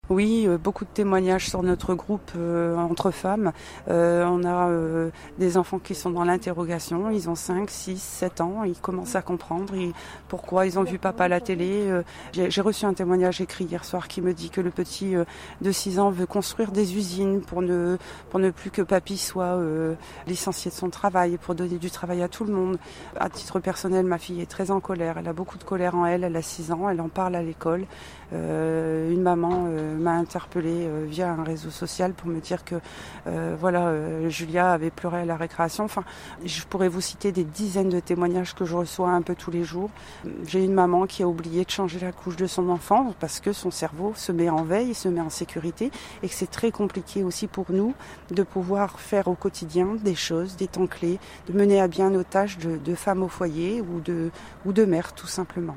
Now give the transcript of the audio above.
Oui, beaucoup de témoignages sur notre groupe entre femmes. On a des enfants qui sont dans l'interrogation, ils ont 5, 6, 7 ans, ils commencent à comprendre pourquoi ils ont vu papa à la télé. J'ai reçu un témoignage écrit hier soir qui me dit que le petit de 6 ans veut construire des usines pour ne plus que papy soit licencié de son travail, pour donner du travail à tout le monde. À titre personnel, ma fille est très en colère, elle a beaucoup de colère en elle a 6 ans, elle en parle à l'école. Une maman m'a interpellée via un réseau social pour me dire que Julia avait pleuré à la récréation. Enfin, je pourrais vous citer des dizaines de témoignages que je reçois un peu tous les jours. J'ai une maman qui a oublié de changer la couche de son enfant parce que son cerveau se met en veille, se met en sécurité et que c'est très compliqué aussi pour nous de pouvoir faire au quotidien des choses, des temps clés, de mener à bien nos tâches de femme au foyer ou de mère tout simplement.